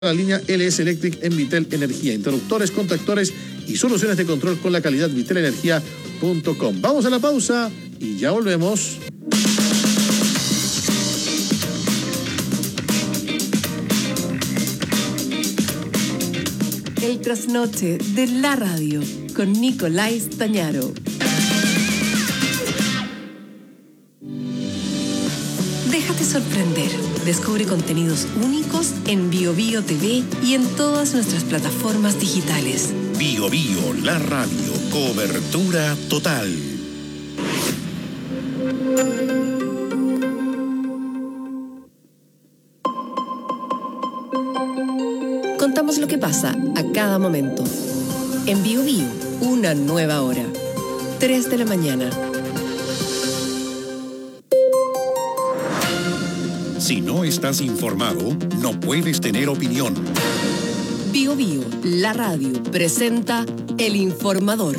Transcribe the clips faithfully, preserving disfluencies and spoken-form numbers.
La línea L S Electric en Vitel Energía. Interruptores, contactores y soluciones de control con la calidad vitel energía punto com. Vamos a la pausa y ya volvemos. El trasnoche de la radio con Nicolás Tañaro. Déjate sorprender. Descubre contenidos únicos en Bio Bio T V y en todas nuestras plataformas digitales. Bio Bio, la radio, cobertura total. Contamos lo que pasa a cada momento. En Bio Bio, una nueva hora. tres de la mañana. Si no estás informado, no puedes tener opinión. Bio Bio, la radio, presenta El Informador.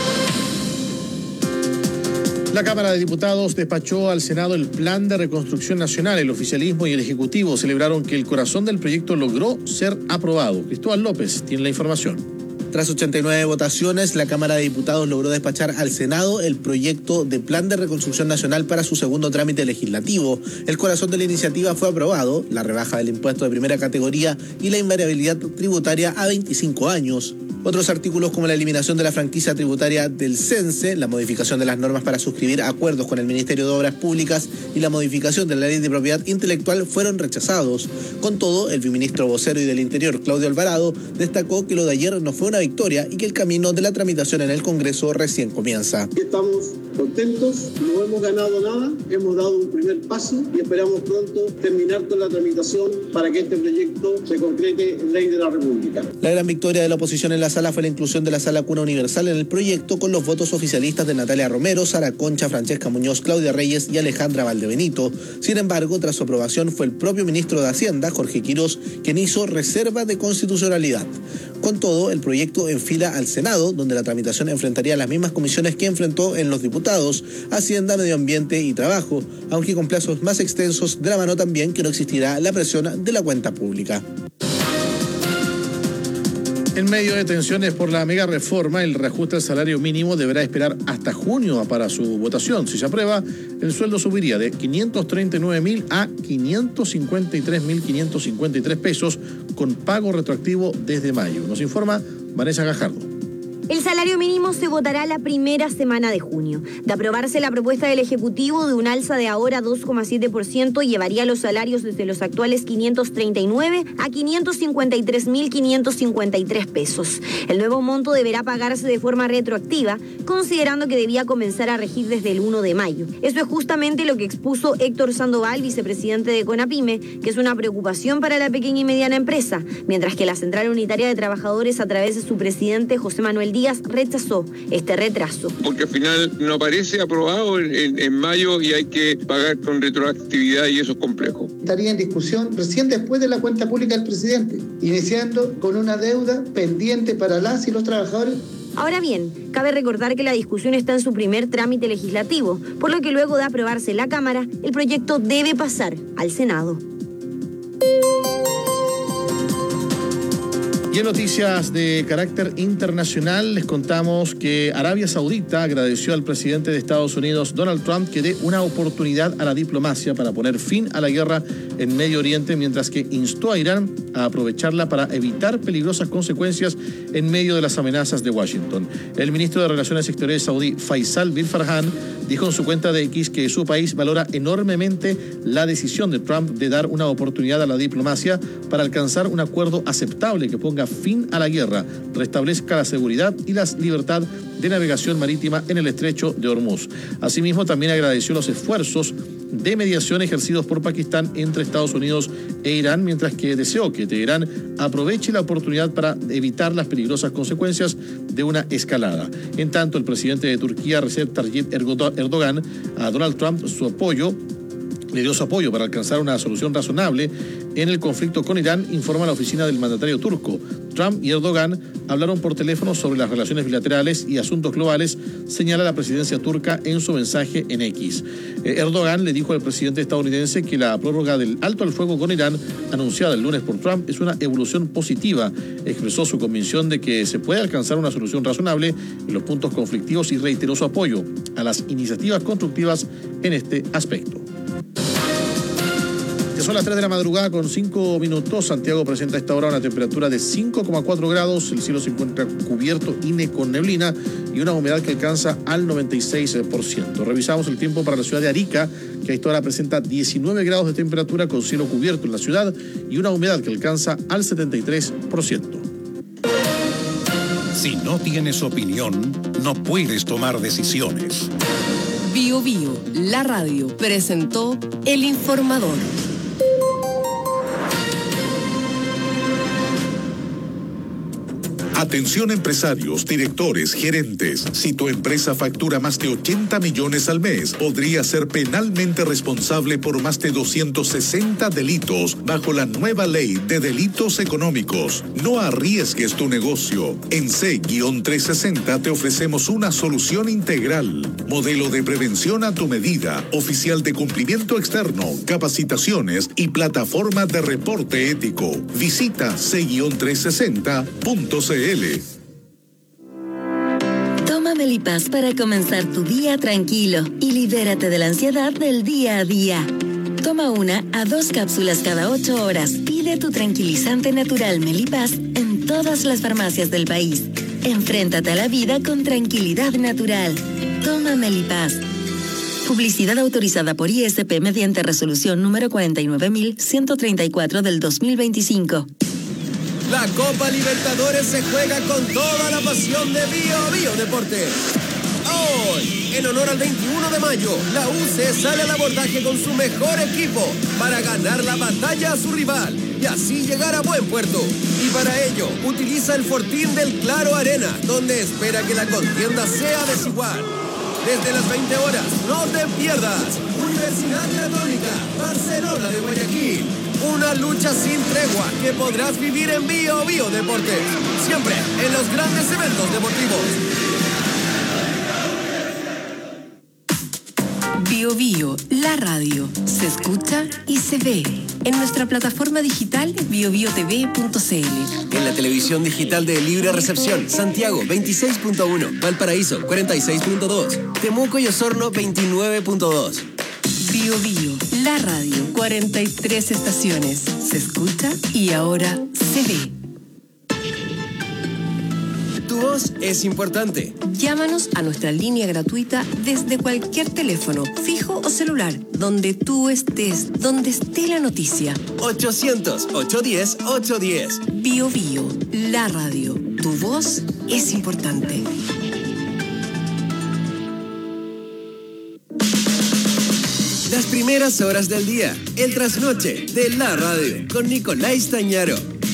La Cámara de Diputados despachó al Senado el Plan de Reconstrucción Nacional. El oficialismo y el Ejecutivo celebraron que el corazón del proyecto logró ser aprobado. Cristóbal López tiene la información. Tras ochenta y nueve votaciones, la Cámara de Diputados logró despachar al Senado el proyecto de Plan de Reconstrucción Nacional para su segundo trámite legislativo. El corazón de la iniciativa fue aprobado, la rebaja del impuesto de primera categoría y la invariabilidad tributaria a veinticinco años. Otros artículos como la eliminación de la franquicia tributaria del CENSE, la modificación de las normas para suscribir acuerdos con el Ministerio de Obras Públicas y la modificación de la Ley de Propiedad Intelectual fueron rechazados. Con todo, el viceministro vocero y del Interior, Claudio Alvarado, destacó que lo de ayer no fue una victoria y que el camino de la tramitación en el Congreso recién comienza. Estamos contentos, no hemos ganado nada, hemos dado un primer paso y esperamos pronto terminar con la tramitación para que este proyecto se concrete en ley de la República. La gran victoria de la oposición en la sala fue la inclusión de la sala cuna universal en el proyecto con los votos oficialistas de Natalia Romero, Sara Concha, Francesca Muñoz, Claudia Reyes y Alejandra Valdebenito. Sin embargo, tras su aprobación fue el propio ministro de Hacienda, Jorge Quirós, quien hizo reserva de constitucionalidad. Con todo, el proyecto enfila al Senado, donde la tramitación enfrentaría las mismas comisiones que enfrentó en los diputados, Hacienda, Medio Ambiente y Trabajo, aunque con plazos más extensos, de la mano también que no existirá la presión de la cuenta pública. En medio de tensiones por la mega reforma, el reajuste al salario mínimo deberá esperar hasta junio para su votación. Si se aprueba, el sueldo subiría de quinientos treinta y nueve mil a quinientos cincuenta y tres mil quinientos cincuenta y tres pesos con pago retroactivo desde mayo. Nos informa Vanessa Gajardo. El salario mínimo se votará la primera semana de junio. De aprobarse la propuesta del Ejecutivo de un alza de ahora dos coma siete por ciento, llevaría los salarios desde los actuales quinientos treinta y nueve a quinientos cincuenta y tres mil quinientos cincuenta y tres pesos. El nuevo monto deberá pagarse de forma retroactiva, considerando que debía comenzar a regir desde el primero de mayo. Eso es justamente lo que expuso Héctor Sandoval, vicepresidente de CONAPYME, que es una preocupación para la pequeña y mediana empresa, mientras que la Central Unitaria de Trabajadores, a través de su presidente José Manuel Díaz, rechazó este retraso. Porque al final no aparece aprobado en, en, en mayo y hay que pagar con retroactividad y eso es complejo. Estaría en discusión recién después de la cuenta pública del presidente, iniciando con una deuda pendiente para las y los trabajadores. Ahora bien, cabe recordar que la discusión está en su primer trámite legislativo, por lo que luego de aprobarse en la Cámara, el proyecto debe pasar al Senado. Y en noticias de carácter internacional les contamos que Arabia Saudita agradeció al presidente de Estados Unidos, Donald Trump, que dé una oportunidad a la diplomacia para poner fin a la guerra en Medio Oriente, mientras que instó a Irán a aprovecharla para evitar peligrosas consecuencias en medio de las amenazas de Washington. El ministro de Relaciones Exteriores saudí, Faisal bin Farhan, dijo en su cuenta de X que su país valora enormemente la decisión de Trump de dar una oportunidad a la diplomacia para alcanzar un acuerdo aceptable que ponga fin a la guerra, restablezca la seguridad y la libertad de navegación marítima en el estrecho de Hormuz. Asimismo, también agradeció los esfuerzos de mediación ejercidos por Pakistán entre Estados Unidos e Irán, mientras que deseó que Teherán aproveche la oportunidad para evitar las peligrosas consecuencias de una escalada. En tanto, el presidente de Turquía, Recep Tayyip Erdogan, a Donald Trump su apoyo le dio su apoyo para alcanzar una solución razonable en el conflicto con Irán, informa la oficina del mandatario turco. Trump y Erdogan hablaron por teléfono sobre las relaciones bilaterales y asuntos globales, señala la presidencia turca en su mensaje en X. Eh, Erdogan le dijo al presidente estadounidense que la prórroga del alto al fuego con Irán, anunciada el lunes por Trump, es una evolución positiva. Expresó su convicción de que se puede alcanzar una solución razonable en los puntos conflictivos y reiteró su apoyo a las iniciativas constructivas en este aspecto. Son las tres de la madrugada con cinco minutos. Santiago presenta a esta hora una temperatura de cinco coma cuatro grados. El cielo se encuentra cubierto y con neblina y una humedad que alcanza al noventa y seis por ciento. Revisamos el tiempo para la ciudad de Arica, que a esta hora presenta diecinueve grados de temperatura con cielo cubierto en la ciudad y una humedad que alcanza al setenta y tres por ciento. Si no tienes opinión, no puedes tomar decisiones. Bio Bio, la radio, presentó El Informador. Atención empresarios, directores, gerentes. Si tu empresa factura más de ochenta millones al mes, podría ser penalmente responsable por más de doscientos sesenta delitos bajo la nueva ley de delitos económicos. No arriesgues tu negocio. En C trescientos sesenta te ofrecemos una solución integral. Modelo de prevención a tu medida, oficial de cumplimiento externo, capacitaciones y plataforma de reporte ético. Visita C trescientos sesenta punto c l. Toma Melipaz para comenzar tu día tranquilo y libérate de la ansiedad del día a día. Toma una a dos cápsulas cada ocho horas. Pide tu tranquilizante natural Melipaz en todas las farmacias del país. Enfréntate a la vida con tranquilidad natural. Toma Melipaz. Publicidad autorizada por I S P mediante resolución número cuarenta y nueve mil ciento treinta y cuatro del dos mil veinticinco. La Copa Libertadores se juega con toda la pasión de Bio Bio Deportes. Hoy, en honor al veintiuno de mayo, la U C sale al abordaje con su mejor equipo para ganar la batalla a su rival y así llegar a buen puerto. Y para ello, utiliza el fortín del Claro Arena, donde espera que la contienda sea desigual. Desde las veinte horas, no te pierdas Universidad Católica, Barcelona de Guayaquil. Una lucha sin tregua que podrás vivir en Bio Bio Deportes. Siempre en los grandes eventos deportivos. Bio Bio, la radio, se escucha y se ve en nuestra plataforma digital bio bio t v punto c l. En la televisión digital de Libre Recepción, Santiago veintiséis punto uno, Valparaíso cuarenta y seis punto dos, Temuco y Osorno veintinueve punto dos. Bio Bio, la radio, cuarenta y tres estaciones, se escucha y ahora se ve. Tu voz es importante. Llámanos a nuestra línea gratuita desde cualquier teléfono, fijo o celular, donde tú estés, donde esté la noticia. ochocientos, ochocientos diez, ochocientos diez. Bio Bio, la radio, tu voz es importante. Las primeras horas del día, el trasnoche de la radio, con Nicolás Tañaro.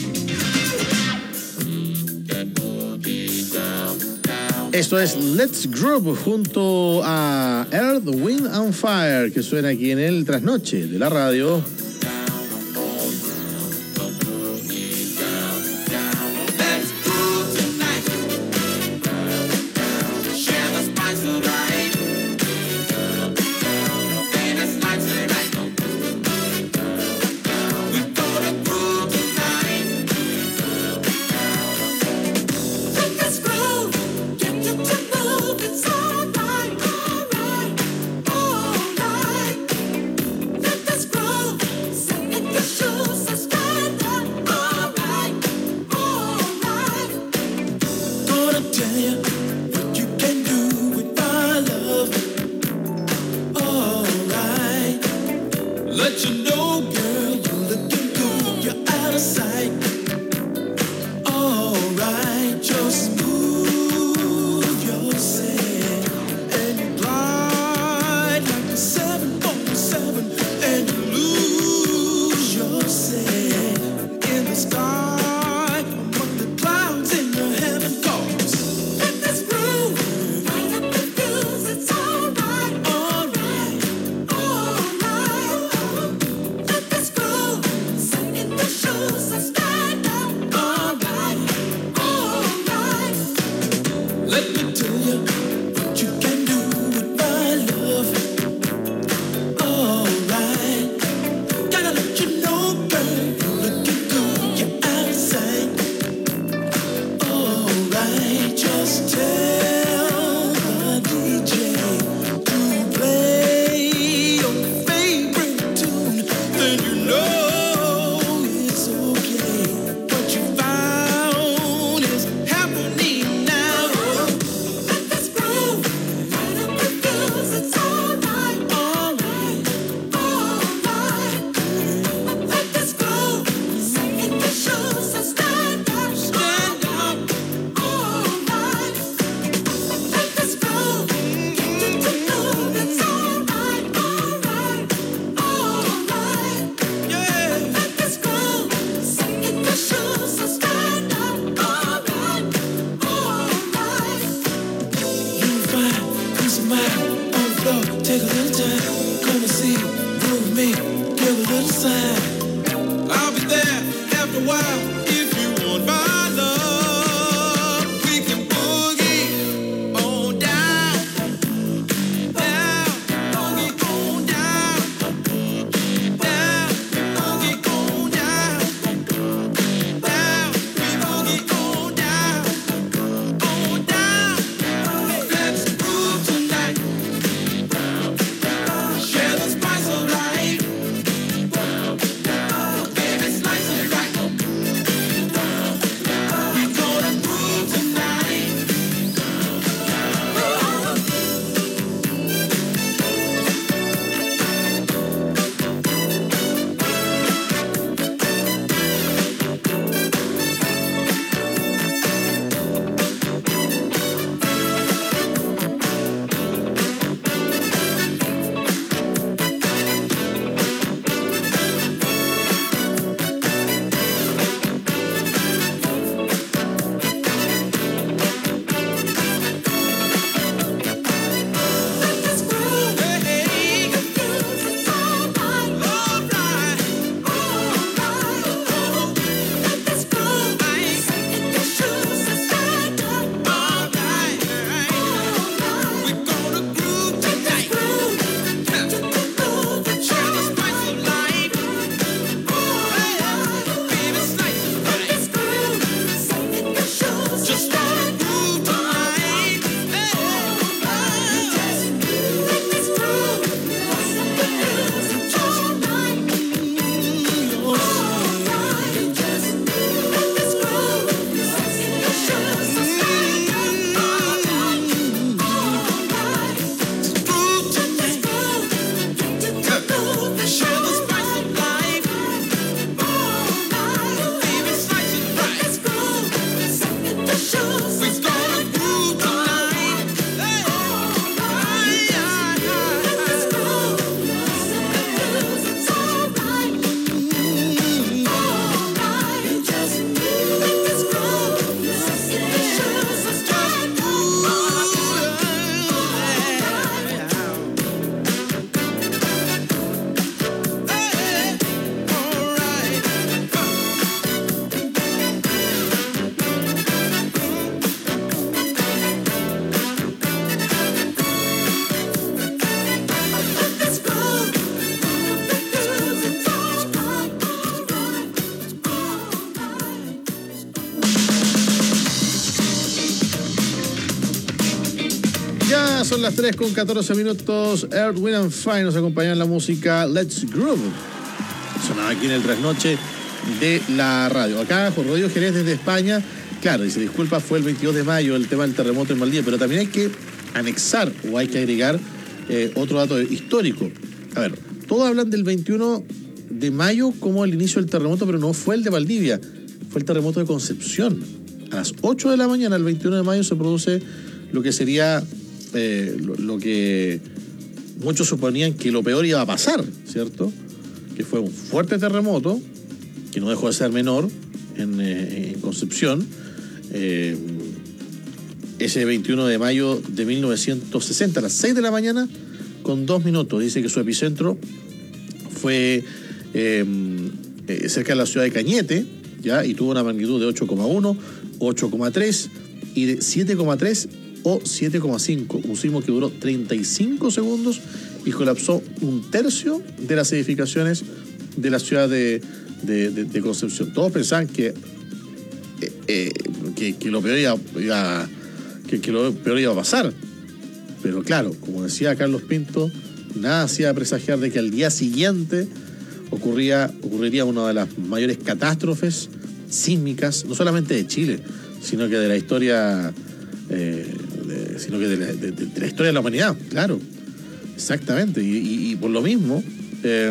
Esto es Let's Groove junto a Earth, Wind and Fire, que suena aquí en el trasnoche de la radio. más, son las tres con catorce minutos. Earth, Wind and Fire nos acompaña en la música Let's Groove. Sonaba aquí en el trasnoche de la radio. Acá, Juan Rodrigo Jerez desde España. Claro, dice, disculpa, fue el veintidós de mayo el tema del terremoto en Valdivia, pero también hay que anexar o hay que agregar eh, otro dato histórico. A ver, todos hablan del veintiuno de mayo como el inicio del terremoto, pero no fue el de Valdivia, fue el terremoto de Concepción. A las ocho de la mañana, el veintiuno de mayo, se produce lo que sería eh, lo, lo que muchos suponían que lo peor iba a pasar, ¿cierto? Que fue un fuerte terremoto, que no dejó de ser menor en, eh, en Concepción, eh, ese veintiuno de mayo de mil novecientos sesenta, a las seis de la mañana, con dos minutos. Dice que su epicentro fue eh, eh, cerca de la ciudad de Cañete, ¿ya? Y tuvo una magnitud de ocho coma uno, ocho coma tres y de siete coma tres o siete coma cinco, un sismo que duró treinta y cinco segundos y colapsó un tercio de las edificaciones de la ciudad de, de, de, de Concepción. Todos pensaban que, eh, eh, que, que, lo peor iba, iba, que, que lo peor iba a pasar, pero claro, como decía Carlos Pinto, nada hacía presagiar de que al día siguiente ocurría, ocurriría una de las mayores catástrofes sísmicas, no solamente de Chile, sino que de la historia, eh, de, sino que de la, de, de la historia de la humanidad, claro, exactamente. Y, y, y por lo mismo, eh,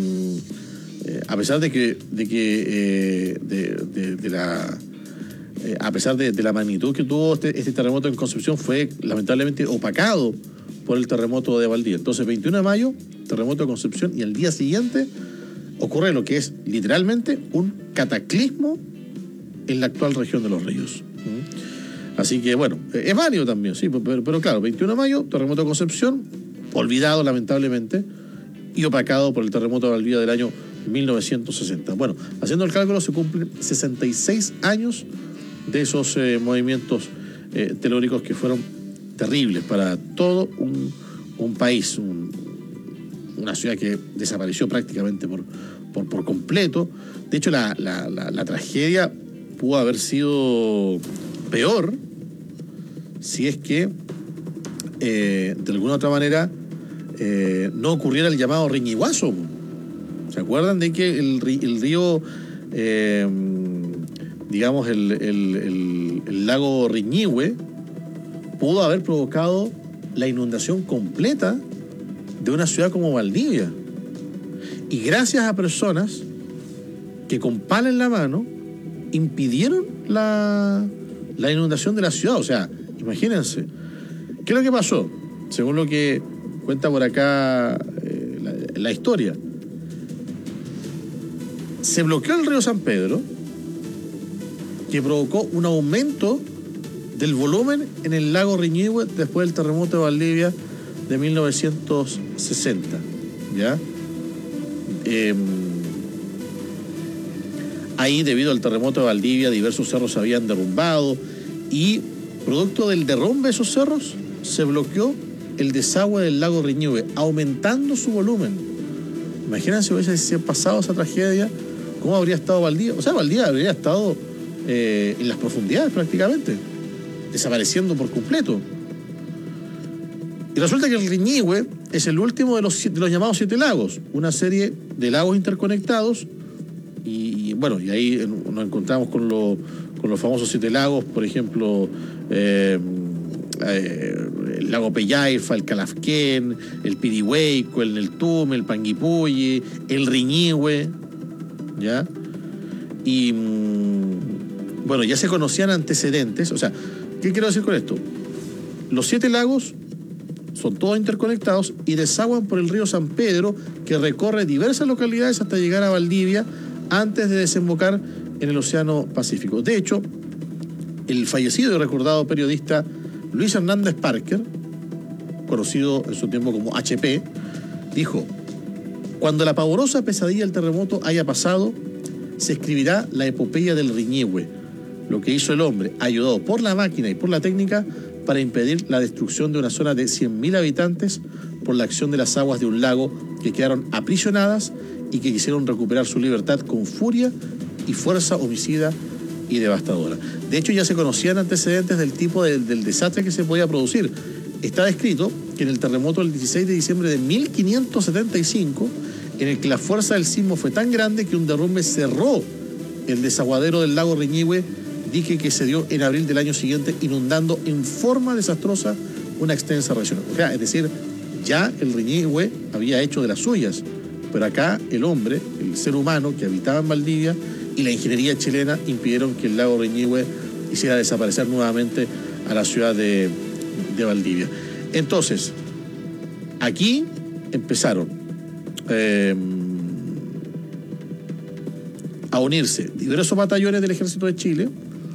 eh, a pesar de que, de que eh, de, de, de la eh, a pesar de, de la magnitud que tuvo este, este terremoto en Concepción, fue lamentablemente opacado por el terremoto de Valdivia. Entonces, veintiuno de mayo, terremoto de Concepción, y al día siguiente ocurre lo que es literalmente un cataclismo en la actual región de Los Ríos. ¿Mm? Así que, bueno, es válido también, sí, pero, pero claro, veintiuno de mayo, terremoto de Concepción, olvidado lamentablemente, y opacado por el terremoto de Valdivia del año mil novecientos sesenta. Bueno, haciendo el cálculo, se cumplen sesenta y seis años de esos eh, movimientos eh, telúricos que fueron terribles para todo un, un país, un, una ciudad que desapareció prácticamente por, por, por completo. De hecho, la, la, la, la tragedia pudo haber sido peor si es que eh, de alguna otra manera eh, no ocurriera el llamado riñiguazo. ¿Se acuerdan de que el, el río, eh, digamos, el, el, el, el lago Riñihue pudo haber provocado la inundación completa de una ciudad como Valdivia? Y gracias a personas que con pala en la mano impidieron la, la inundación de la ciudad. O sea, imagínense. ¿Qué es lo que pasó? Según lo que cuenta por acá eh, la, la historia. Se bloqueó el río San Pedro, que provocó un aumento del volumen en el lago Riñihue después del terremoto de Valdivia de mil novecientos sesenta. ¿Ya? Eh, ahí, debido al terremoto de Valdivia, diversos cerros se habían derrumbado y, producto del derrumbe de esos cerros, se bloqueó el desagüe del lago Riñihue, aumentando su volumen. Imagínense si hubiese pasado esa tragedia, ¿cómo habría estado Valdivia? O sea, Valdivia habría estado eh, en las profundidades prácticamente, desapareciendo por completo. Y resulta que el Riñihue es el último de los, de los llamados siete lagos, una serie de lagos interconectados, y, y bueno, y ahí nos encontramos con, lo, con los famosos siete lagos, por ejemplo, eh, eh, el lago Pellaifa, el Calafquén, el Pirihueico, el Neltume, el Panguipulli, el Riñihue, ¿ya? Y mmm, bueno, ya se conocían antecedentes. O sea, ¿qué quiero decir con esto? Los siete lagos son todos interconectados y desaguan por el río San Pedro, que recorre diversas localidades hasta llegar a Valdivia antes de desembocar en el Océano Pacífico. De hecho, el fallecido y recordado periodista Luis Hernández Parker, conocido en su tiempo como H P, dijo: cuando la pavorosa pesadilla del terremoto haya pasado, se escribirá la epopeya del Riñihue, lo que hizo el hombre, ayudado por la máquina y por la técnica, para impedir la destrucción de una zona de cien mil habitantes por la acción de las aguas de un lago que quedaron aprisionadas y que quisieron recuperar su libertad con furia y fuerza homicida y devastadora. De hecho, ya se conocían antecedentes del tipo de, del desastre que se podía producir. Está descrito que en el terremoto del dieciséis de diciembre de mil quinientos setenta y cinco, en el que la fuerza del sismo fue tan grande que un derrumbe cerró el desaguadero del lago Reñihue, dique que se dio en abril del año siguiente, inundando en forma desastrosa una extensa región. O sea, es decir, ya el Reñihue había hecho de las suyas, pero acá el hombre, el ser humano que habitaba en Valdivia y la ingeniería chilena impidieron que el lago Reñihue hiciera desaparecer nuevamente a la ciudad de, de Valdivia. Entonces, aquí empezaron eh, a unirse diversos batallones del Ejército de Chile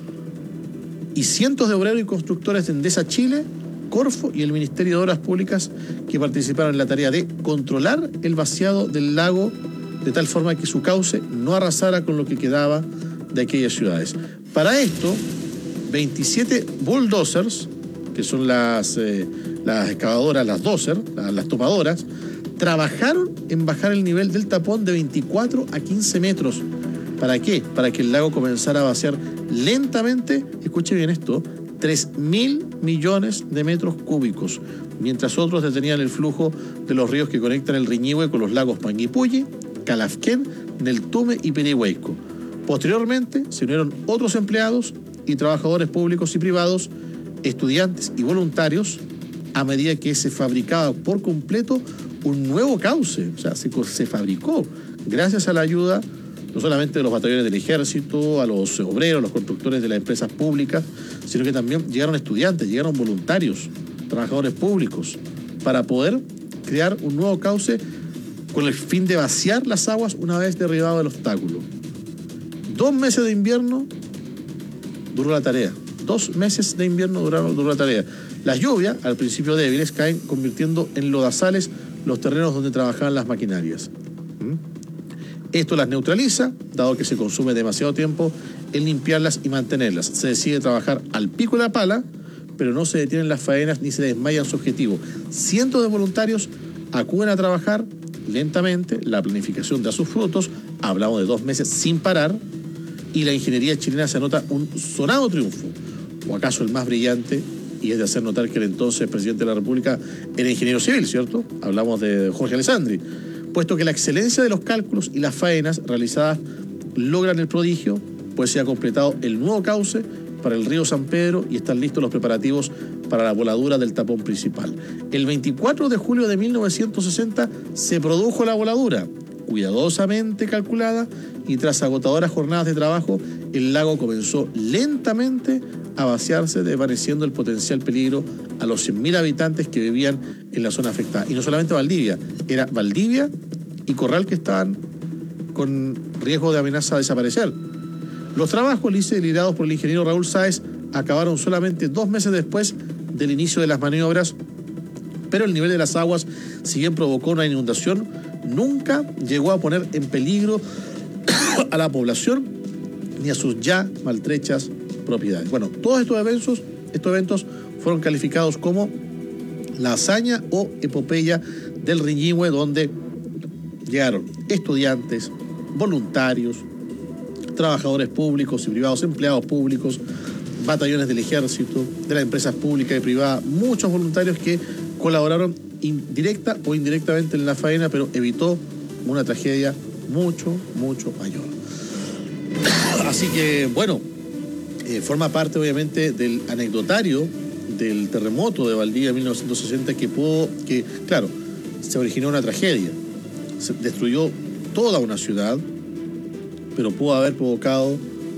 y cientos de obreros y constructores de Endesa Chile, Corfo y el Ministerio de Obras Públicas, que participaron en la tarea de controlar el vaciado del lago de tal forma que su cauce no arrasara con lo que quedaba de aquellas ciudades. Para esto, veintisiete bulldozers, que son las, eh, las excavadoras, las dozer, las, las topadoras, trabajaron en bajar el nivel del tapón de veinticuatro a quince metros. ¿Para qué? Para que el lago comenzara a vaciar lentamente, escuche bien esto, tres mil millones de metros cúbicos, mientras otros detenían el flujo de los ríos que conectan el Reñihue con los lagos Panguipulli, Calafquén, Neltume y Pirihueco. Posteriormente se unieron otros empleados y trabajadores públicos y privados, estudiantes y voluntarios, a medida que se fabricaba por completo un nuevo cauce. O sea, se, se fabricó gracias a la ayuda no solamente de los batallones del ejército, a los obreros, los constructores de las empresas públicas, sino que también llegaron estudiantes, llegaron voluntarios, trabajadores públicos, para poder crear un nuevo cauce con el fin de vaciar las aguas una vez derribado el obstáculo. Dos meses de invierno duró la tarea. Dos meses de invierno duraron, duró la tarea. Las lluvias, al principio débiles, caen convirtiendo en lodazales los terrenos donde trabajaban las maquinarias. ¿Mm? Esto las neutraliza, dado que se consume demasiado tiempo en limpiarlas y mantenerlas. Se decide trabajar al pico de la pala, pero no se detienen las faenas ni se desmayan su objetivo. Cientos de voluntarios acuden a trabajar lentamente, la planificación da sus frutos, hablamos de dos meses sin parar, y la ingeniería chilena se anota un sonado triunfo, o acaso el más brillante, y es de hacer notar que el entonces presidente de la República era ingeniero civil, ¿cierto? Hablamos de Jorge Alessandri, puesto que la excelencia de los cálculos y las faenas realizadas logran el prodigio, pues se ha completado el nuevo cauce para el río San Pedro y están listos los preparativos para la voladura del tapón principal. El veinticuatro de julio de mil novecientos sesenta se produjo la voladura, cuidadosamente calculada, y tras agotadoras jornadas de trabajo, el lago comenzó lentamente a vaciarse, desvaneciendo el potencial peligro a los cien mil habitantes que vivían en la zona afectada. Y no solamente Valdivia, era Valdivia y Corral que estaban con riesgo de amenaza de desaparecer. Los trabajos liderados por el ingeniero Raúl Sáez acabaron solamente dos meses después del inicio de las maniobras, pero el nivel de las aguas, si bien provocó una inundación, nunca llegó a poner en peligro a la población ni a sus ya maltrechas propiedades. Bueno, todos estos eventos, estos eventos fueron calificados como la hazaña o epopeya del Reñihue, donde llegaron estudiantes, voluntarios, trabajadores públicos y privados, empleados públicos, batallones del ejército, de las empresas públicas y privadas, muchos voluntarios que colaboraron directa o indirectamente en la faena, pero evitó una tragedia mucho, mucho mayor. Así que, bueno, eh, forma parte obviamente del anecdotario del terremoto de Valdivia de mil novecientos sesenta que pudo, que, claro, se originó una tragedia, se destruyó toda una ciudad, pero pudo haber provocado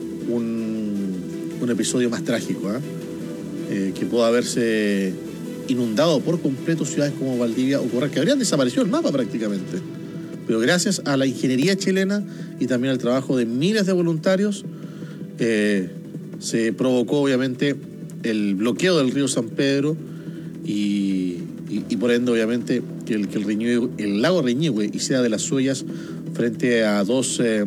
un, un episodio más trágico, ¿eh? Eh, que pudo haberse inundado por completo ciudades como Valdivia o Corral, que habrían desaparecido el mapa prácticamente. Pero gracias a la ingeniería chilena y también al trabajo de miles de voluntarios, eh, se provocó obviamente el bloqueo del río San Pedro y, y, y por ende obviamente que el, que el, Reñihue, el lago Reñihue hiciera de las suyas frente a dos, eh,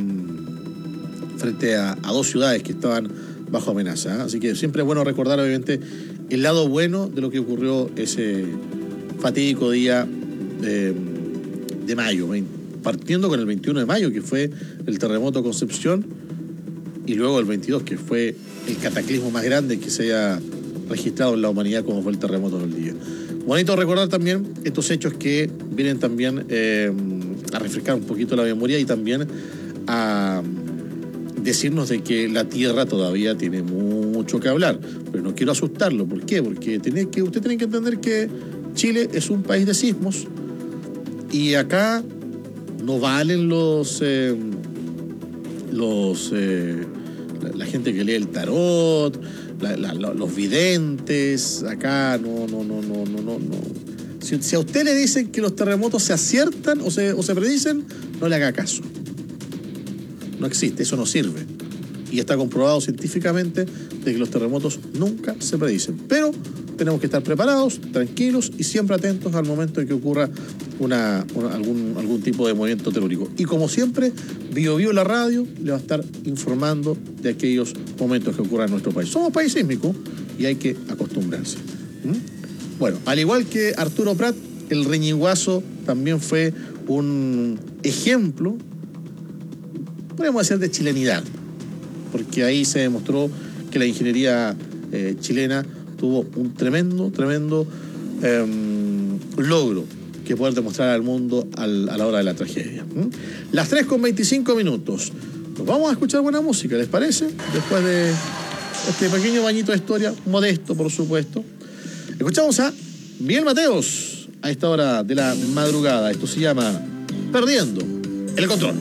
frente a, a dos ciudades que estaban bajo amenaza, ¿eh? Así que siempre es bueno recordar obviamente el lado bueno de lo que ocurrió ese fatídico día eh, de mayo, partiendo con el veintiuno de mayo, que fue el terremoto de Concepción, y luego el veintidós, que fue el cataclismo más grande que se haya registrado en la humanidad, como fue el terremoto del día. Bonito recordar también estos hechos que vienen también eh, a refrescar un poquito la memoria y también a decirnos de que la Tierra todavía tiene mucho que hablar. Pero no quiero asustarlo. ¿Por qué? Porque tiene que, usted tiene que entender que Chile es un país de sismos y acá no valen los... Eh, los eh, la, la gente que lee el tarot, la, la, los videntes. Acá no, no, no, no, no, no. no. Si, si a usted le dicen que los terremotos se aciertan o se, o se predicen, no le haga caso. No existe, eso no sirve. Y está comprobado científicamente de que los terremotos nunca se predicen. Pero tenemos que estar preparados, tranquilos y siempre atentos al momento en que ocurra una, una, algún, algún tipo de movimiento telúrico. Y como siempre, Bio Bio la radio le va a estar informando de aquellos momentos que ocurran en nuestro país. Somos país sísmico y hay que acostumbrarse. ¿Mm? Bueno, al igual que Arturo Prat, el Reñiguazo también fue un ejemplo, podemos decir, de chilenidad, porque ahí se demostró que la ingeniería eh, chilena tuvo un tremendo, tremendo eh, logro que poder demostrar al mundo al, a la hora de la tragedia. ¿Mm? Las tres con veinticinco minutos. Nos vamos a escuchar buena música, ¿les parece? Después de este pequeño bañito de historia, modesto, por supuesto. Escuchamos a Miguel Mateos a esta hora de la madrugada. Esto se llama Perdiendo el Control.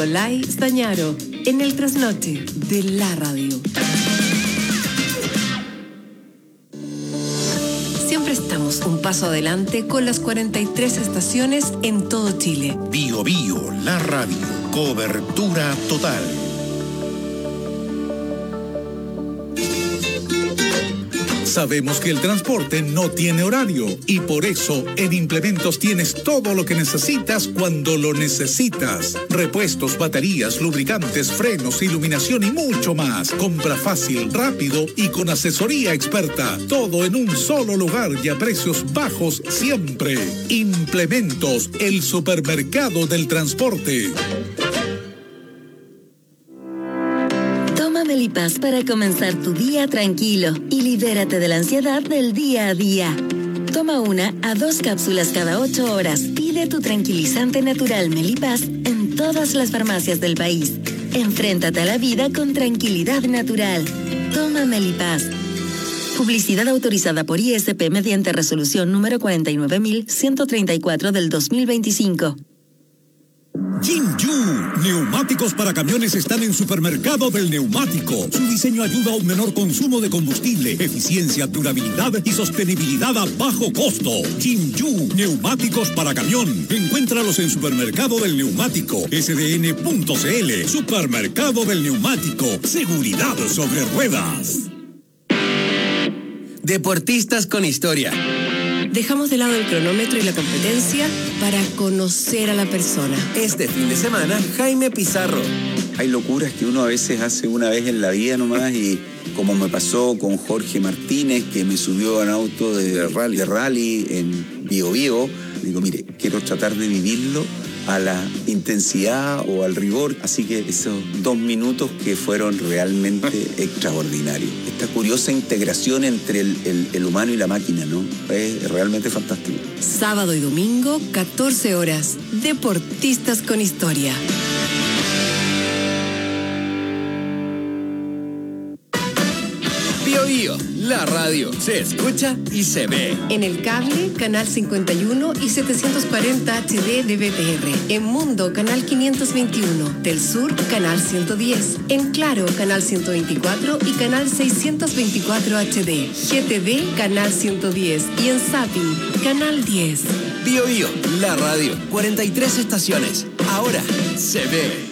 Nicolai Stañaro, en el trasnoche de la radio. Siempre estamos un paso adelante con las cuarenta y tres estaciones en todo Chile. Bio Bio, la radio. Cobertura total. Sabemos que el transporte no tiene horario y por eso en Implementos tienes todo lo que necesitas cuando lo necesitas. Repuestos, baterías, lubricantes, frenos, iluminación y mucho más. Compra fácil, rápido y con asesoría experta. Todo en un solo lugar y a precios bajos siempre. Implementos, el supermercado del transporte. Melipaz para comenzar tu día tranquilo y libérate de la ansiedad del día a día. Toma una a dos cápsulas cada ocho horas. Pide tu tranquilizante natural Melipaz en todas las farmacias del país. Enfréntate a la vida con tranquilidad natural. Toma Melipaz. Publicidad autorizada por I S P mediante resolución número cuarenta y nueve mil ciento treinta y cuatro del dos mil veinticinco. Jinju, neumáticos para camiones están en Supermercado del Neumático. Su diseño ayuda a un menor consumo de combustible, eficiencia, durabilidad y sostenibilidad a bajo costo. Jinju, neumáticos para camión. Encuéntralos en Supermercado del Neumático, S D N punto C L. Supermercado del Neumático, seguridad sobre ruedas. Deportistas con historia. Dejamos de lado el cronómetro y la competencia para conocer a la persona. Este fin de semana, Jaime Pizarro. Hay locuras que uno a veces hace una vez en la vida nomás y como me pasó con Jorge Martínez, que me subió a un auto de, de, rally. de rally en Bio Bio. Digo, mire, quiero tratar de vivirlo a la intensidad o al rigor. Así que esos dos minutos que fueron realmente extraordinarios. Esta curiosa integración entre el, el, el humano y la máquina, ¿no? Es realmente fantástico. Sábado y domingo, catorce horas. Deportistas con historia. Bio Bio, la radio, se escucha y se ve. En el cable, canal cincuenta y uno y setecientos cuarenta H D de B T R. En Mundo, canal quinientos veintiuno. Del Sur, canal ciento diez. En Claro, canal ciento veinticuatro y canal seiscientos veinticuatro H D. G T V, canal ciento diez. Y en Zapping, canal diez. Bio Bio, la radio, cuarenta y tres estaciones. Ahora se ve.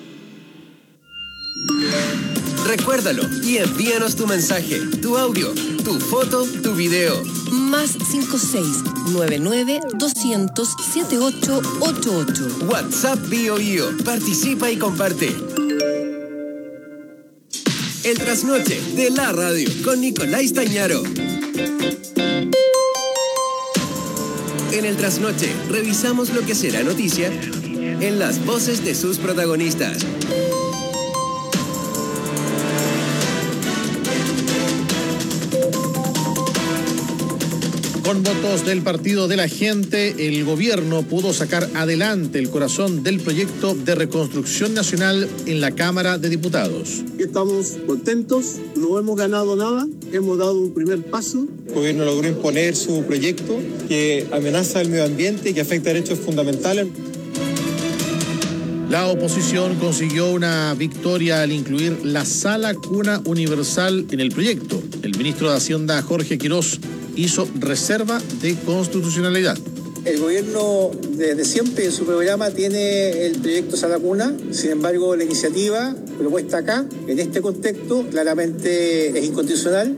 Recuérdalo y envíanos tu mensaje, tu audio, tu foto, tu video. Más cinco seis nueve nueve dos cero cero siete ocho ocho ocho. WhatsApp Bio Bio. Participa y comparte. El trasnoche de la radio con Nicolai Stañaro. En el trasnoche revisamos lo que será noticia en las voces de sus protagonistas. Con votos del Partido de la Gente, el gobierno pudo sacar adelante el corazón del proyecto de reconstrucción nacional en la Cámara de Diputados. Estamos contentos, no hemos ganado nada, hemos dado un primer paso. El gobierno logró imponer su proyecto que amenaza el medio ambiente y que afecta derechos fundamentales. La oposición consiguió una victoria al incluir la sala cuna universal en el proyecto. El ministro de Hacienda, Jorge Quirós, hizo reserva de constitucionalidad. El gobierno desde siempre en su programa tiene el proyecto Sala Cuna, sin embargo la iniciativa propuesta acá, en este contexto, claramente es inconstitucional.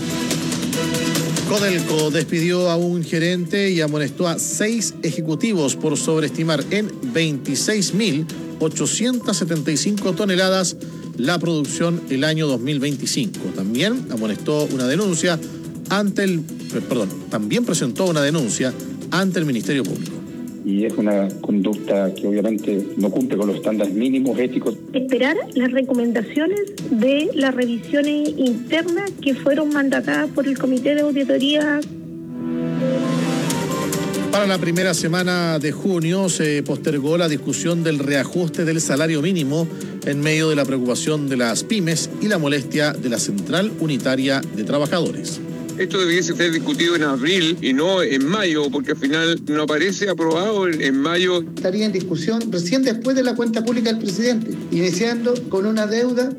Codelco despidió a un gerente y amonestó a seis ejecutivos por sobreestimar en veintiséis mil ochocientas setenta y cinco toneladas la producción el año dos mil veinticinco. También amonestó una denuncia ante el, perdón, también presentó una denuncia ante el Ministerio Público. Y es una conducta que obviamente no cumple con los estándares mínimos éticos. Esperar las recomendaciones de las revisiones internas que fueron mandatadas por el Comité de Auditoría. Para la primera semana de junio se postergó la discusión del reajuste del salario mínimo en medio de la preocupación de las pymes y la molestia de la Central Unitaria de Trabajadores. Esto debiese ser discutido en abril y no en mayo, porque al final no aparece aprobado en, en mayo. Estaría en discusión recién después de la cuenta pública del presidente, iniciando con una deuda.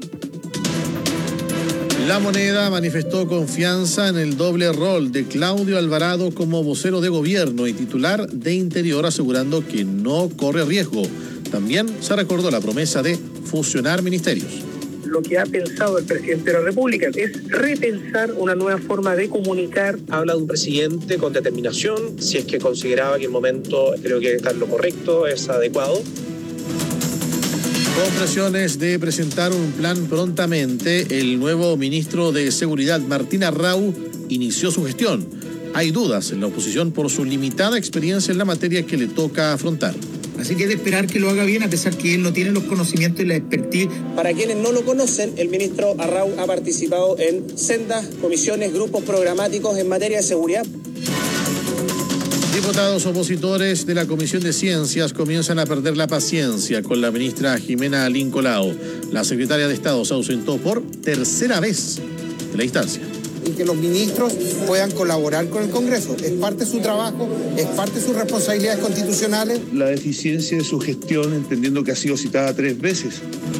La Moneda manifestó confianza en el doble rol de Claudio Alvarado como vocero de gobierno y titular de Interior, asegurando que no corre riesgo. También se recordó la promesa de fusionar ministerios. Lo que ha pensado el presidente de la República es repensar una nueva forma de comunicar. Habla de un presidente con determinación, si es que consideraba que el momento, creo que está en lo correcto, es adecuado. Con presiones de presentar un plan prontamente, el nuevo ministro de Seguridad, Martín Arrau, inició su gestión. Hay dudas en la oposición por su limitada experiencia en la materia que le toca afrontar. Así que es de esperar que lo haga bien, a pesar que él no tiene los conocimientos y la expertise. Para quienes no lo conocen, el ministro Arrau ha participado en sendas comisiones, grupos programáticos en materia de seguridad. Diputados opositores de la Comisión de Ciencias comienzan a perder la paciencia con la ministra Jimena Lincolao. La secretaria de Estado se ausentó por tercera vez de la instancia. Y que los ministros puedan colaborar con el Congreso. Es parte de su trabajo, es parte de sus responsabilidades constitucionales. La deficiencia de su gestión, entendiendo que ha sido citada tres veces.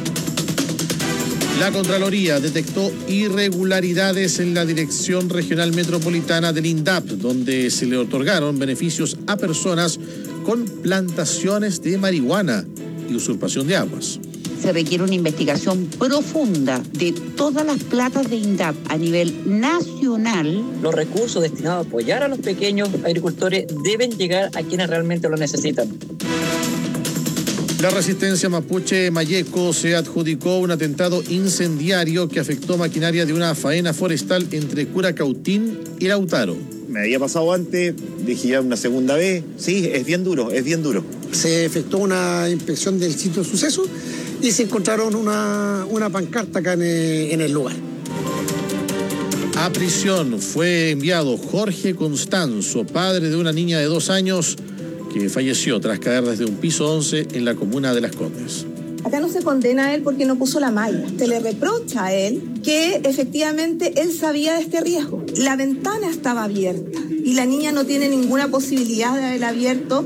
La Contraloría detectó irregularidades en la Dirección Regional Metropolitana del INDAP, donde se le otorgaron beneficios a personas con plantaciones de marihuana y usurpación de aguas. Se requiere una investigación profunda de todas las platas de INDAP a nivel nacional. Los recursos destinados a apoyar a los pequeños agricultores deben llegar a quienes realmente lo necesitan. La resistencia mapuche Mayeco se adjudicó un atentado incendiario que afectó maquinaria de una faena forestal entre Curacautín y Lautaro. Me había pasado antes, dije ya una segunda vez. Sí, es bien duro, es bien duro. Se efectuó una inspección del sitio de suceso y se encontraron una, una pancarta acá en el, en el lugar. A prisión fue enviado Jorge Constanzo, padre de una niña de dos años, que falleció tras caer desde un piso once en la comuna de Las Condes. Acá no se condena a él porque no puso la malla. Se le reprocha a él que efectivamente él sabía de este riesgo. La ventana estaba abierta y la niña no tiene ninguna posibilidad de haberla abierto.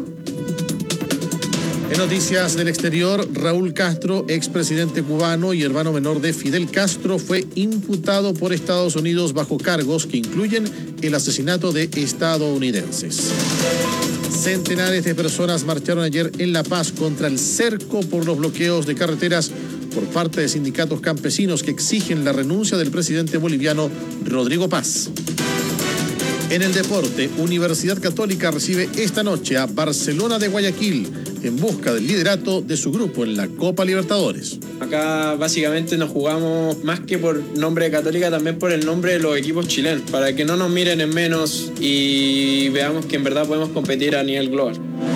En noticias del exterior, Raúl Castro, expresidente cubano y hermano menor de Fidel Castro, fue imputado por Estados Unidos bajo cargos que incluyen el asesinato de estadounidenses. Centenares de personas marcharon ayer en La Paz contra el cerco por los bloqueos de carreteras por parte de sindicatos campesinos que exigen la renuncia del presidente boliviano Rodrigo Paz. En el deporte, Universidad Católica recibe esta noche a Barcelona de Guayaquil en busca del liderato de su grupo en la Copa Libertadores. Acá básicamente nos jugamos más que por nombre de Católica, también por el nombre de los equipos chilenos, para que no nos miren en menos y veamos que en verdad podemos competir a nivel global.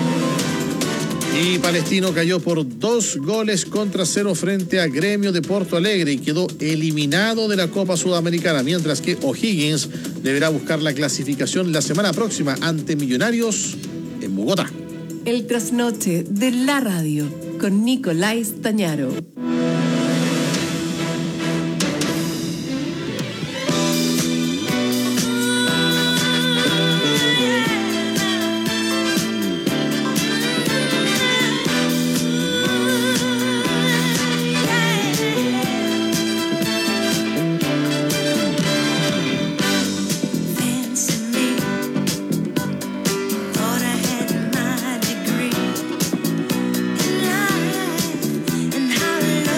Y Palestino cayó por dos goles contra cero frente a Gremio de Porto Alegre y quedó eliminado de la Copa Sudamericana, mientras que O'Higgins deberá buscar la clasificación la semana próxima ante Millonarios en Bogotá. El trasnoche de la radio con Nicolás Tañaro. And how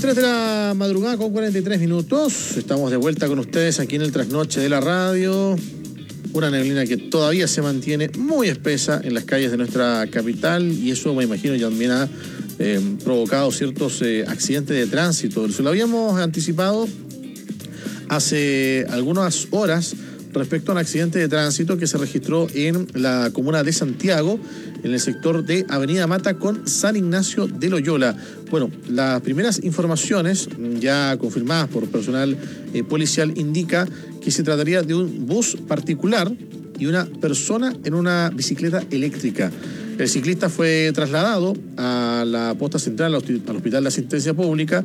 tres de la madrugada con cuarenta y tres minutos. Estamos de vuelta con ustedes aquí en el Trasnoche de la radio. Una neblina que todavía se mantiene muy espesa en las calles de nuestra capital y eso me imagino ya también ha eh, provocado ciertos eh, accidentes de tránsito. Se lo habíamos anticipado hace algunas horas respecto a un accidente de tránsito que se registró en la comuna de Santiago, en el sector de Avenida Mata con San Ignacio de Loyola. Bueno, las primeras informaciones ya confirmadas por personal eh, policial indica que se trataría de un bus particular y una persona en una bicicleta eléctrica. El ciclista fue trasladado a la posta central, al Hospital de Asistencia Pública,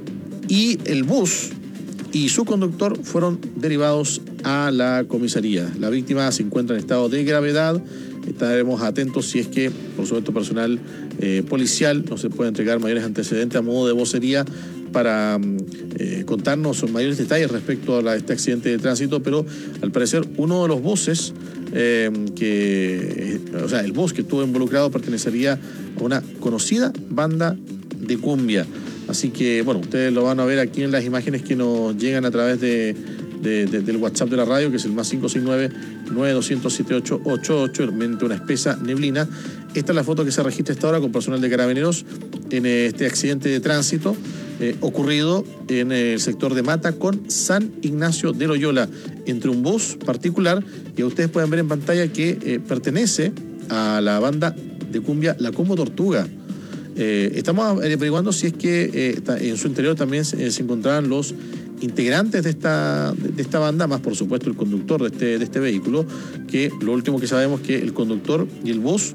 y el bus y su conductor fueron derivados a la comisaría. La víctima se encuentra en estado de gravedad. Estaremos atentos si es que, por supuesto, personal eh, policial no se puede entregar mayores antecedentes a modo de vocería para eh, contarnos mayores detalles respecto a la, este accidente de tránsito, pero al parecer uno de los buses eh, que, eh, o sea, el bus que estuvo involucrado pertenecería a una conocida banda de cumbia. Así que, bueno, ustedes lo van a ver aquí en las imágenes que nos llegan a través de, de, de, del WhatsApp de la radio, que es el más cinco seis nueve, nueve dos cero cero, siete ocho ocho ocho, realmente una espesa neblina. Esta es la foto que se registra esta hora con personal de Carabineros en este accidente de tránsito eh, ocurrido en el sector de Mata con San Ignacio de Loyola, entre un bus particular, que ustedes pueden ver en pantalla que eh, pertenece a la banda de cumbia La Combo Tortuga. Eh, estamos averiguando si es que eh, en su interior también se, se encontraban los integrantes de esta, de esta banda, más por supuesto el conductor de este, de este vehículo, que lo último que sabemos es que el conductor y el bus,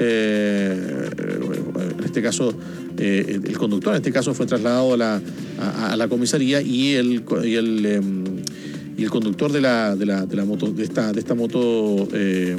eh, en este caso, eh, el conductor en este caso fue trasladado a la, a, a la comisaría y el, y el, eh, y el conductor de la, de la, de la moto, de esta, de esta moto, eh,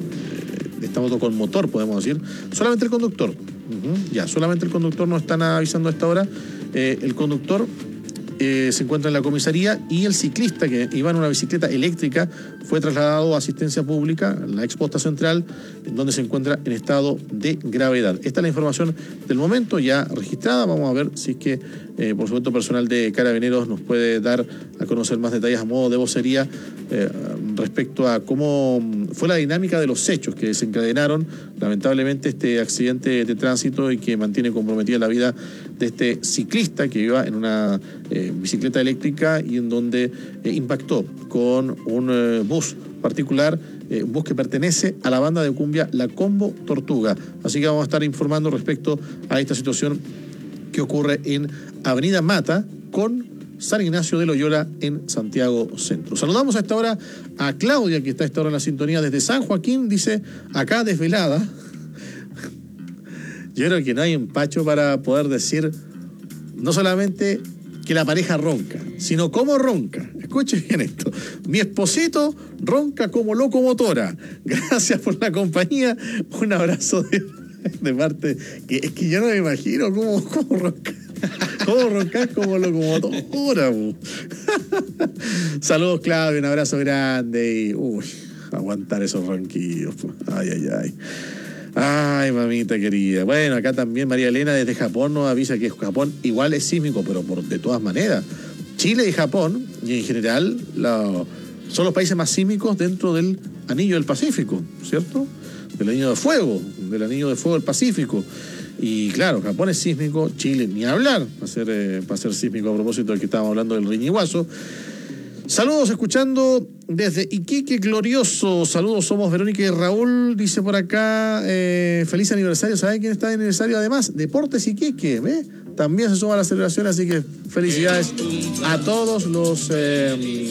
de esta moto con motor, podemos decir, solamente el conductor. Uh-huh. Ya, solamente el conductor nos están avisando a esta hora. Eh, el conductor eh, se encuentra en la comisaría y el ciclista que iba en una bicicleta eléctrica fue trasladado a asistencia pública, la exposta central, en donde se encuentra en estado de gravedad. Esta es la información del momento ya registrada. Vamos a ver si es que, eh, por supuesto, personal de Carabineros nos puede dar a conocer más detalles a modo de vocería eh, respecto a cómo fue la dinámica de los hechos que desencadenaron lamentablemente este accidente de tránsito y que mantiene comprometida la vida de este ciclista que iba en una eh, bicicleta eléctrica y en donde eh, impactó con un eh, bus particular, eh, un bus que pertenece a la banda de cumbia La Combo Tortuga. Así que vamos a estar informando respecto a esta situación que ocurre en Avenida Mata con San Ignacio de Loyola en Santiago Centro. Saludamos a esta hora a Claudia, que está a esta hora en la sintonía desde San Joaquín. Dice, acá desvelada. Yo creo que no hay empacho para poder decir no solamente que la pareja ronca, sino cómo ronca. Escuchen bien esto. Mi esposito ronca como locomotora. Gracias por la compañía. Un abrazo de, de parte. Que, es que yo no me imagino cómo, cómo ronca. ¿Cómo roncar como locomotora? Saludos, Claudio, un abrazo grande y uy, aguantar esos ronquidos. Ay, ay, ay. Ay, mamita querida. Bueno, acá también María Elena desde Japón nos avisa que Japón igual es sísmico, pero por, de todas maneras. Chile y Japón, y en general, la, son los países más sísmicos dentro del anillo del Pacífico, ¿cierto? Del anillo de fuego, del anillo de fuego del Pacífico. Y claro, Japón es sísmico, Chile ni hablar, para ser, eh, para ser sísmico, a propósito del que estábamos hablando del Riñiguazo. Saludos, escuchando desde Iquique, glorioso. Saludos, somos Verónica y Raúl, dice por acá, eh, feliz aniversario. ¿Saben quién está de aniversario además? Deportes Iquique, ¿ve? También se suma a la celebración, así que felicidades a todos los eh,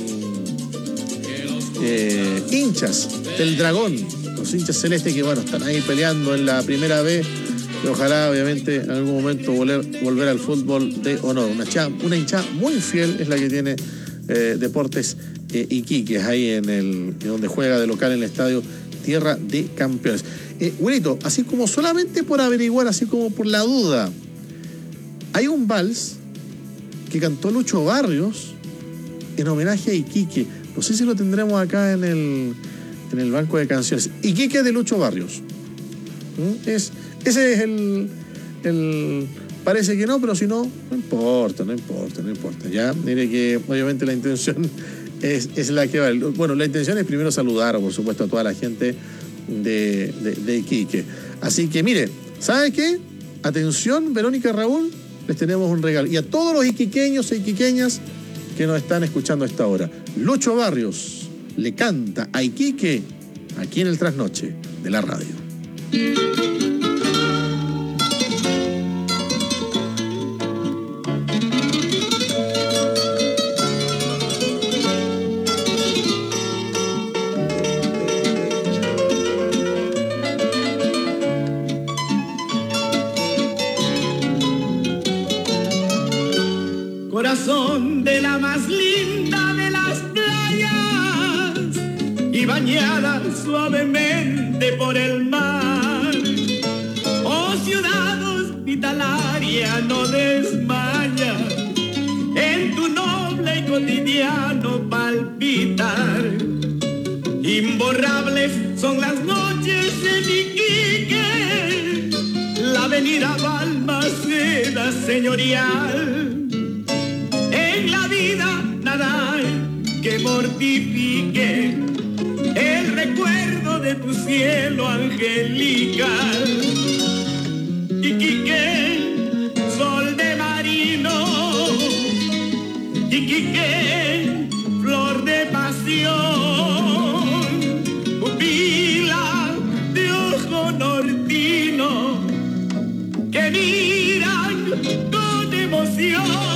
eh, hinchas del Dragón, los hinchas celestes que, bueno, están ahí peleando en la primera B. Y ojalá, obviamente, en algún momento volver, volver al fútbol de honor. Una, hinchada, una hinchada muy fiel es la que tiene eh, Deportes eh, Iquique, ahí en el en donde juega de local en el estadio Tierra de Campeones. Eh, Güerito, así como solamente por averiguar, así como por la duda, hay un vals que cantó Lucho Barrios en homenaje a Iquique. No sé si lo tendremos acá en el, en el banco de canciones. Iquique de Lucho Barrios. ¿Mm? Es... Ese es el, el, Parece que no, pero si no, no importa, no importa, no importa. Ya, mire que obviamente la intención es, es la que va. Bueno, la intención es primero saludar, por supuesto, a toda la gente de, de, de Iquique. Así que, mire, ¿sabe qué? Atención, Verónica, Raúl, les tenemos un regalo. Y a todos los iquiqueños e iquiqueñas que nos están escuchando a esta hora. Lucho Barrios le canta a Iquique aquí en el Trasnoche de la radio. Corazón de la más linda de las playas y bañada suavemente por el mar. Oh ciudad hospitalaria, no desmayas en tu noble y cotidiano palpitar. Imborrables son las noches en Iquique, la avenida Balmaceda señorial. En la vida nada hay que mortifique el recuerdo de tu cielo angelical. Iquique, sol de marino, Iquique, flor de pasión, pupila de ojo nortino que miran con emoción.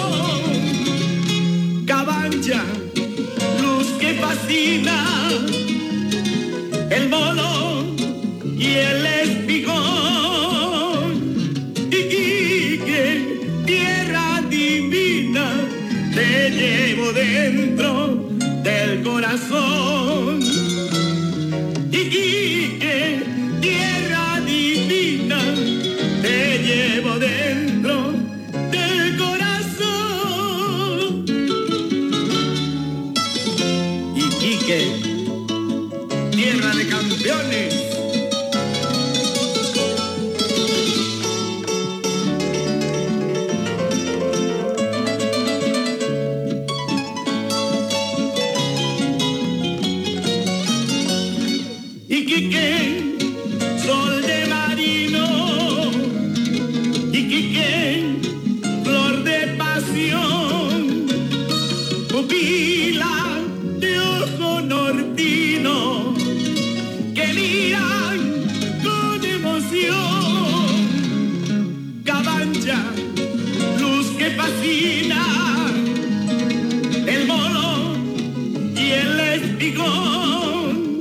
Cabancha, luz que fascina, el mono y el espigón. Iquique, tierra divina, te llevo dentro del corazón. Iquique, tierra divina, te llevo dentro del corazón. Tierra de campeones. Iquique, sol de marino, Iquique, flor de pasión, pupila de ojo nortino que miran con emoción. Cabancha, luz que fascina, el mono y el espigón.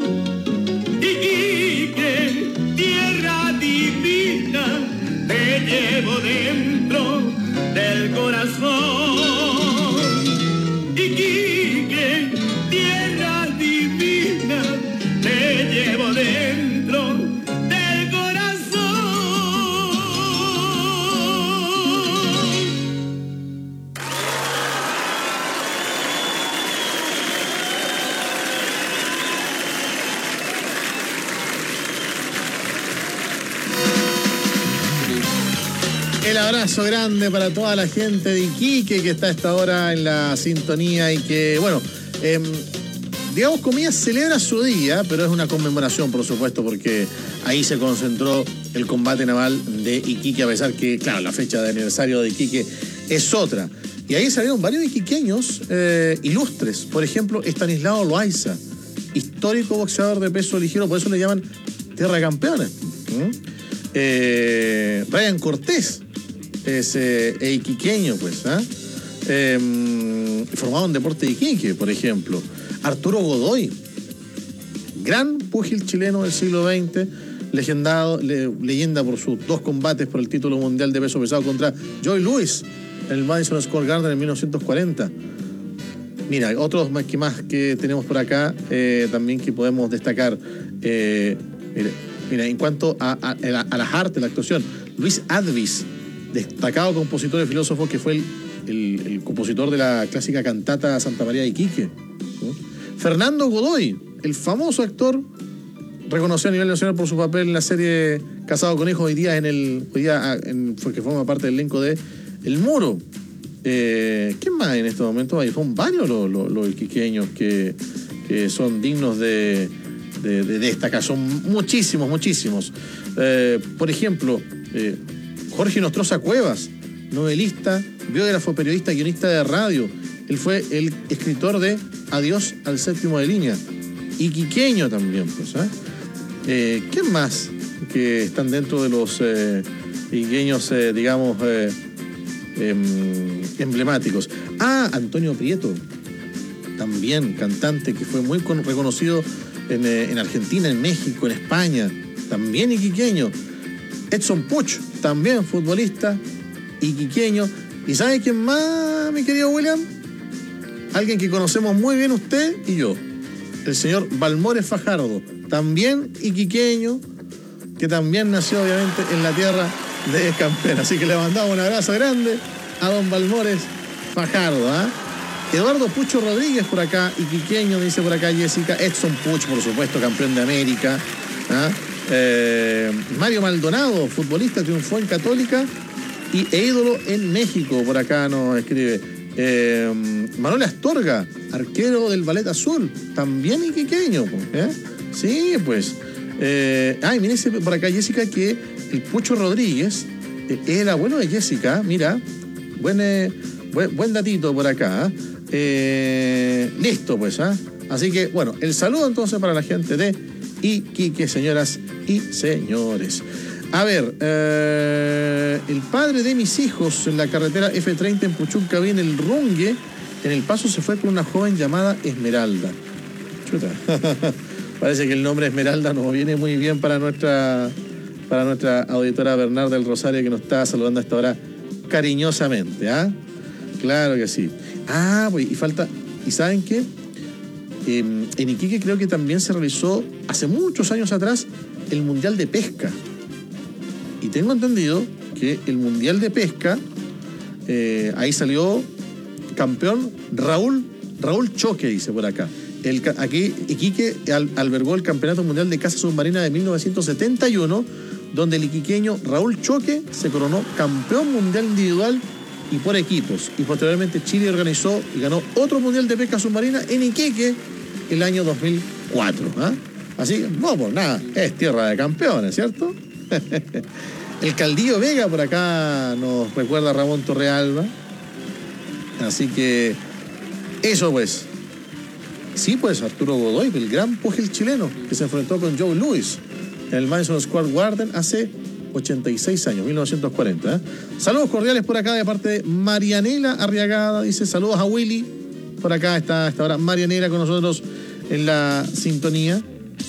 Iquique, tierra divina, te llevo dentro del corazón. Iquique, tierra divina, te llevo dentro del corazón. El abrazo grande para toda la gente de Iquique que está a esta hora en la sintonía y que, bueno, eh, digamos, comillas, celebra su día, pero es una conmemoración, por supuesto, porque ahí se concentró el combate naval de Iquique, a pesar que, claro, la fecha de aniversario de Iquique es otra. Y ahí salieron varios iquiqueños eh, ilustres. Por ejemplo, Estanislao Loaiza, histórico boxeador de peso ligero, por eso le llaman Tierra de Campeones. ¿Mm? Eh, Ryan Cortés es eh, iquiqueño, pues, ¿eh? Eh, formado en Deporte de Iquique, por ejemplo. Arturo Godoy, gran púgil chileno del siglo veinte, legendado, le, leyenda por sus dos combates por el título mundial de peso pesado contra Joy Louis en el Madison Square Garden en mil novecientos cuarenta. Mira, otros más que más que tenemos por acá eh, también que podemos destacar. Eh, mira, mira, en cuanto a, a, a las artes, la actuación, Luis Advis, destacado compositor y filósofo que fue el, el, el compositor de la clásica cantata Santa María de Iquique. ¿No? Fernando Godoy, el famoso actor reconocido a nivel nacional por su papel en la serie casado con hijos hoy día en el, hoy día en, que forma parte del elenco de El Muro. Eh, ¿Quién más en este momento? Ahí son varios los, los, los iquiqueños que, que son dignos de, de, de destacar. Son muchísimos, muchísimos. Eh, por ejemplo, eh, Jorge Nostroza Cuevas, novelista, biógrafo, periodista, guionista de radio. Él fue el escritor de Adiós al séptimo de línea. Iquiqueño también, pues. ¿eh? Eh, ¿Quién más que están dentro de los eh, iquiqueños, eh, digamos, eh, eh, emblemáticos? Ah, Antonio Prieto, también cantante que fue muy con, reconocido en, eh, en Argentina, en México, en España, también iquiqueño. Edson Puch, también futbolista, iquiqueño. ¿Y sabe quién más, mi querido William? Alguien que conocemos muy bien usted y yo, el señor Balmores Fajardo, también iquiqueño, que también nació obviamente en la tierra de Campeón. Así que le mandamos un abrazo grande a don Balmores Fajardo. ¿eh? Eduardo Pucho Rodríguez por acá, iquiqueño, dice por acá Jessica. Edson Puch, por supuesto, campeón de América. ¿eh? Eh, Mario Maldonado, futbolista, triunfó en Católica y e ídolo en México, por acá nos escribe. Eh, Manuel Astorga, arquero del Ballet Azul, también iquiqueño, ¿eh? Sí, pues. Eh, ay, mire por acá Jessica que el Pucho Rodríguez eh, es el abuelo de Jessica, mira, buen, eh, buen, buen datito por acá. Eh, listo, pues, ¿eh? Así que, bueno, el saludo entonces para la gente de Iquique, señoras y señores. A ver, eh, el padre de mis hijos en la carretera F treinta en Puchuncaví, en el Rungue, en El Paso, se fue con una joven llamada Esmeralda. Chuta. Parece que el nombre Esmeralda nos viene muy bien para nuestra, para nuestra auditora Bernarda del Rosario, que nos está saludando a esta hora cariñosamente. ¿Ah? Claro que sí. Ah, pues, y falta, ¿y saben qué? Eh, en Iquique creo que también se realizó hace muchos años atrás el Mundial de Pesca. Y tengo entendido que el Mundial de Pesca, eh, ahí salió campeón Raúl, Raúl Choque, dice por acá. El, aquí Iquique al, albergó el Campeonato Mundial de Caza Submarina de mil novecientos setenta y uno, donde el iquiqueño Raúl Choque se coronó campeón mundial individual y por equipos. Y posteriormente Chile organizó y ganó otro Mundial de Pesca Submarina en Iquique el año dos mil cuatro. ¿eh? Así que, no, pues nada, es tierra de campeones, ¿cierto? El Caldillo Vega por acá nos recuerda a Ramón Torrealba. Así que eso pues. Sí, pues Arturo Godoy, el gran pugil chileno que se enfrentó con Joe Louis en el Madison Square Garden hace ochenta y seis años, mil novecientos cuarenta. ¿eh? Saludos cordiales por acá de parte de Marianela Arriagada. Dice saludos a Willy. Por acá está esta hora Marianela con nosotros en la sintonía.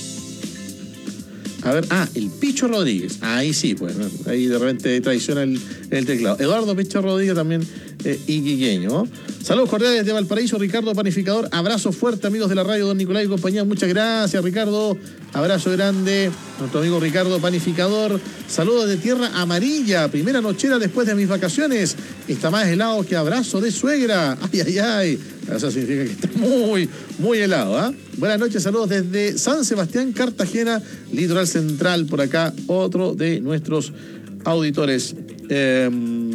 A ver, ah, el Picho Rodríguez. Ahí sí, pues, ¿no? Ahí de repente traiciona el, el teclado. Eduardo Picho Rodríguez también eh, iquiqueño. ¿no? Saludos cordiales de Valparaíso, Ricardo Panificador. Abrazo fuerte, amigos de la radio, don Nicolás y compañía. Muchas gracias, Ricardo. Abrazo grande, nuestro amigo Ricardo Panificador. Saludos de Tierra Amarilla, primera nochera después de mis vacaciones. Está más helado que abrazo de suegra. Ay, ay, ay. Eso significa que está muy, muy helado. ¿eh? Buenas noches, saludos desde San Sebastián, Cartagena, Litoral Central. Por acá, otro de nuestros auditores. Eh,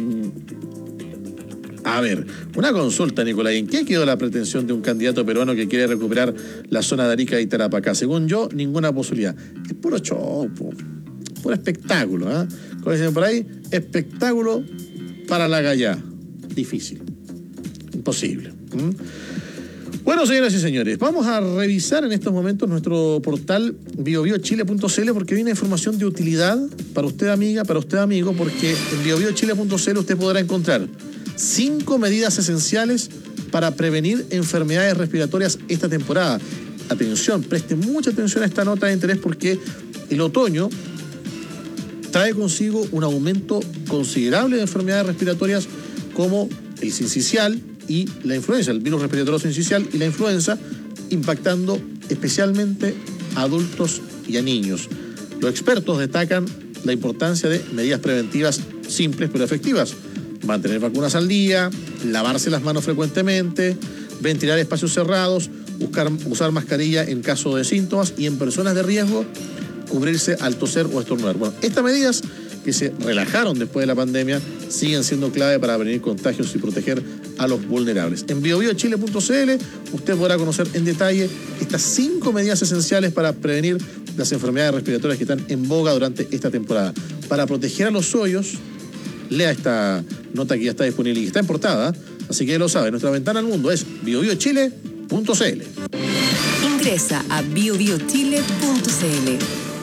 a ver, una consulta, Nicolás. ¿En qué quedó la pretensión de un candidato peruano que quiere recuperar la zona de Arica y Tarapacá? Según yo, ninguna posibilidad. Es puro show, puro espectáculo. ¿eh? Como dicen por ahí, espectáculo para la gallá. Difícil. Imposible. ¿Mm? Bueno, señoras y señores, vamos a revisar en estos momentos nuestro portal bio bio chile punto c l porque viene información de utilidad para usted, amiga, para usted, amigo, porque en bio bio chile punto c l usted podrá encontrar cinco medidas esenciales para prevenir enfermedades respiratorias esta temporada. Atención, preste mucha atención a esta nota de interés porque el otoño trae consigo un aumento considerable de enfermedades respiratorias como el sincicial y la influenza, el virus respiratorio sincicial y la influenza, impactando especialmente a adultos y a niños. Los expertos destacan la importancia de medidas preventivas simples pero efectivas. Mantener vacunas al día, lavarse las manos frecuentemente, ventilar espacios cerrados, buscar, usar mascarilla en caso de síntomas y en personas de riesgo, cubrirse al toser o estornudar. Bueno, estas medidas que se relajaron después de la pandemia siguen siendo clave para prevenir contagios y proteger a los vulnerables. En bio bio chile punto c l usted podrá conocer en detalle estas cinco medidas esenciales para prevenir las enfermedades respiratorias que están en boga durante esta temporada. Para proteger a los suyos, lea esta nota que ya está disponible y que está en portada, así que ya lo sabe, nuestra ventana al mundo es bio bio chile punto c l. Ingresa a bio bio chile punto c l.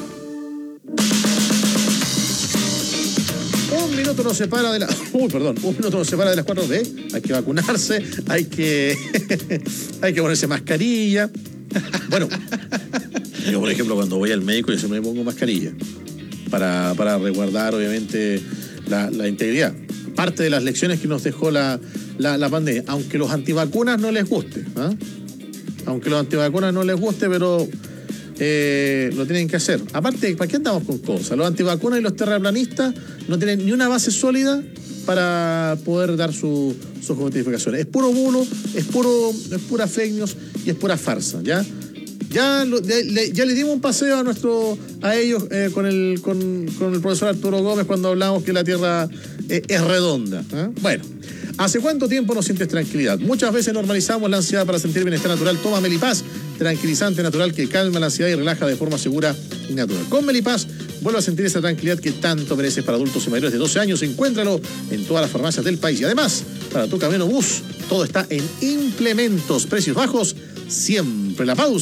Un minuto nos separa de la... Uy, perdón, un minuto nos separa de las cuatro de... Hay que vacunarse, hay que... hay que ponerse mascarilla. Bueno, yo por ejemplo cuando voy al médico yo siempre me pongo mascarilla para, para resguardar obviamente la, la integridad. Parte de las lecciones que nos dejó la, la, la pandemia, aunque los antivacunas no les guste, ¿eh? Aunque los antivacunas no les guste, pero... Eh, lo tienen que hacer. Aparte, ¿para qué andamos con cosas? Los antivacunas y los terraplanistas no tienen ni una base sólida para poder dar su, sus justificaciones. Es puro bulo, es puro, es pura fake news y es pura farsa, ¿ya? Ya, lo, ya, le, ya le dimos un paseo a nuestro, a ellos eh, con, el, con, con el profesor Arturo Gómez cuando hablamos que la Tierra eh, es redonda, ¿eh? Bueno, ¿hace cuánto tiempo no sientes tranquilidad? Muchas veces normalizamos la ansiedad para sentir bienestar natural. Toma Melipaz, tranquilizante natural que calma la ansiedad y relaja de forma segura y natural. Con Melipaz, vuelve a sentir esa tranquilidad que tanto mereces. Para adultos y mayores de doce años. Encuéntralo en todas las farmacias del país. Y además, para tu camino bus, todo está en implementos. Precios bajos, siempre. La pausa.